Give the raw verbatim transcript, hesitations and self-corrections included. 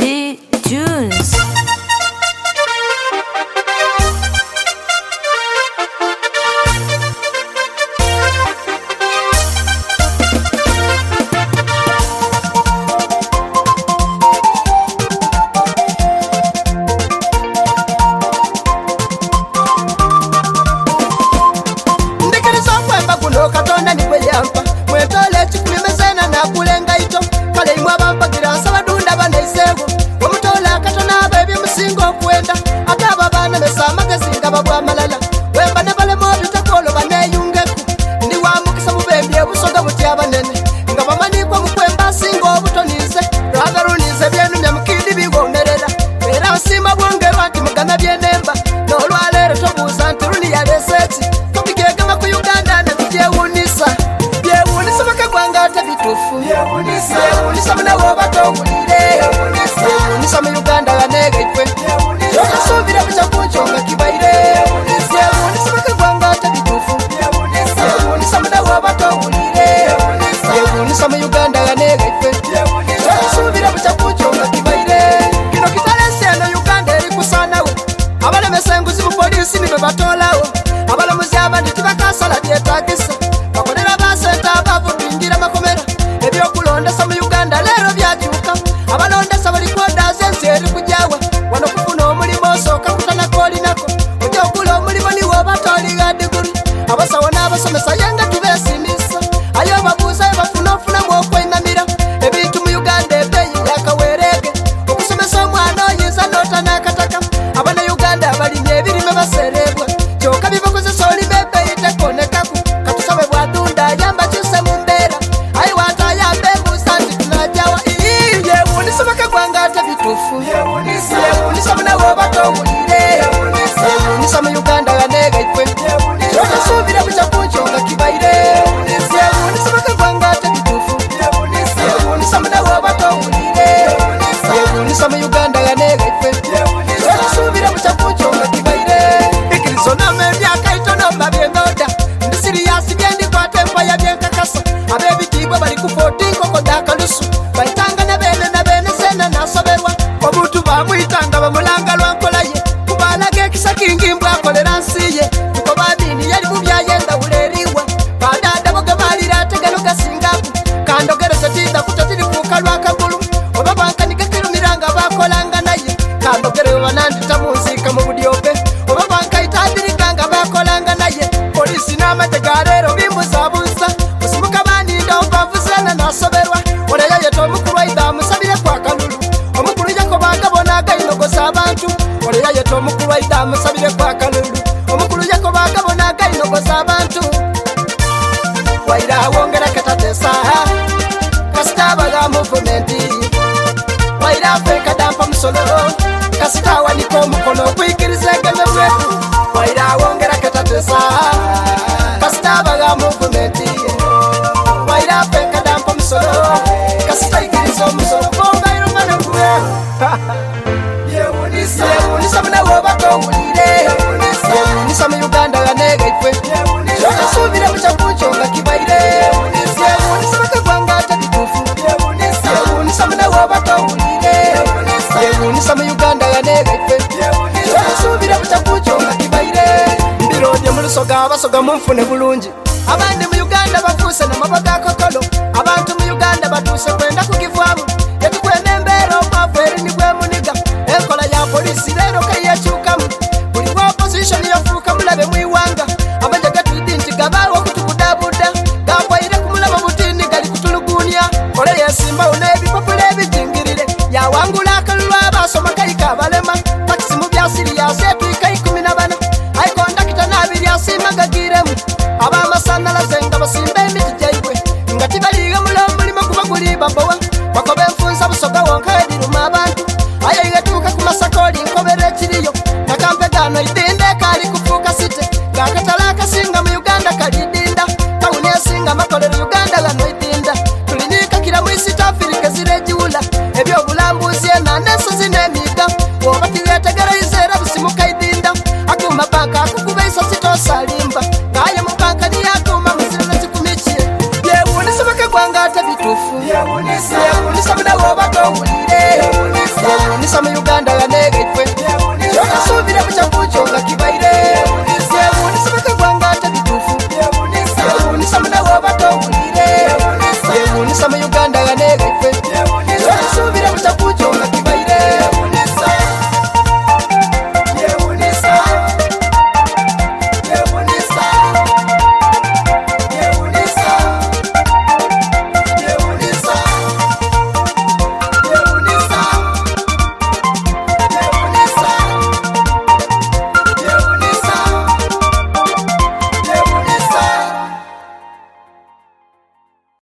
D Tunes. Katonda nikwe yampa mwetole chikumemezena na kulenga ito kale imwa bampagira sabadunda banaisewo omutola katona abebi musingo kwenda ataba bana mesama gazinga babwa malala wemba ne bale mobi takolo baneyungeku ndi wa mukisa mubembi obusoga buti abanene nga bamani kwa mukwemba singo obutonize ragarunize byenu myamukindi bigonerera era osima bwongerwa nti mugana byenemba nolwalero tobuza nti runi yaleseti tobigegama ku Uganda na byewunisa byewunisa bakagwanga tabitufu byewunisa byewunisa muna wobatongulire byewunisa mu Uganda banega ife yokasubira kucha kunchonga kibaire byewunisa bakagwanga tabitufu byewunisa muna wobatongulire byewunisa mu Uganda banega ife yokasubira kucha kunchonga kibaire kino kitalese no Uganda eri kusanawe abale mesenguzi mu polisi nibe batolawo abale muzaba ndi tibakasala byetagisa bakolera basenta abavudingira makomera ebyokulondesa mu Uganda lero byakyuka abalondesa bali kwodaza ensi eri kujawa wano kufuna omulimo osooka kutana kolinako ojja okula omulimo niwo batoliga diguri abasawo n'abasomesa yenga tubesimisa ayo babuuza bafuna ofunamu okwenamira ebintu mu Uganda ebeyi yakawerege okusomesa omwana oyinza n'otanakataka abana Uganda balimye ebirime baserebwa kyoka bibakozesa olime ebeyi tekonekaku katusabe bwadunda yamba kyuse mu mbeera ayi watayambe buusa nti tunajawa yewunisa bakagwanga tabitufu yewunisa munawo batongulire yewunisa mu Uganda banega ife yokasubira kucha kunchonga kibaire yewunisa bakagwanga tabitufu yewunisa munawo batongulire yewunisa mu Uganda banega ife yokasubira kucha kunchonga kibaire ikirizo name myaka itono mabyengoda ndi siriyasi byendi kwatempa ya byenkakasa abebitibwa bali ku fourteen koko dakalusu bayitanga na bene na bene sena nasoberwa omuntu bamuyitanga bamulanga lwankolaye kubalaga ekisa kingi mbwakolera nsiye tuko babini yali mubyayenda buleriwa badada bogamalira tegalo gasingaku kandogerese tinda kutatiri kuka lwakagulu oba bankanika kirumiranga bakolanga naye kandogerewe banandita munzika mu budyobe oba bankayitadirikanga bakolanga naye polisi n'amatega rero bimbuzabuza musimuka baninda obavuzana nasoberwa oleyo yeto omukulu waida musabire kwa kalulu omukulu yako bagabona gainogoza abantu oleyo yeto omukulu waida musabire kwa kalulu omukulu yako bagabona gainogoza abantu waida wongera katatesa kasitaba ga movementi waida feka dampa musolo kasitawa niko omukono kwikiriza egeme bwetu waida wongera katatesa kasitaba ga movementi waida feka dampa musolo kasitaikiriza omusolo bongairumane kwe yewunisa yewunisa munawo batongulire yewunisa mu Uganda banega ife yokasubira kucha kunchonga kibaire yewunisa bakagwanga tabitufu yewunisa munawo batongulire yewunisa mu Uganda banega ife yokasubira kucha kunchonga kibaire mbirodye mu lusoga abasoga mumfune bulungi abandi mu Uganda bafuse namabaga kokolo abantu mu Uganda batuse kwenda kukivwamu yetukwene embeera omwavu eri nigwe muniga enkola ya polisi lero kayekyukamu buli wa opposition yafuuka mulabe mu iwanga amajja gatwidi nti gabaawo okutubudabuda gagwaire ku mulaba butini gali kutulugunya kole yesimbawo n'ebipapula ebijingirire yawangula akalulu abasoma kayika abalema takisi mu byasiriyasi etwika ikumi na bana aikondakita n'abiri asima gagiremu abamasanyalaze nga basimba emiti gyaibwe nga tibaliga mulomulimo guba guli babowa bakoba enfunza busoga wonka ediruma abantu ayeyetuuka ku masakoli nkobera ekiriyo nakampe gano idinde kali kufuuka site ngakatala akasinga mu Uganda kalidinda tawuni esinga makolero Uganda gano idinda tulinika kira mu East Africa zirejiwula ebyobulambuzi enanda ensozi n'emiga woba tiwetegeraiza era busimuka idinda akuma banka akukuba isosi tosalimba ngaye mu banka niyakuma muziro nekikumikiye yewunisa bakagwanga tabitufu yewunisa yewunisa munawo batongulire mukisa mu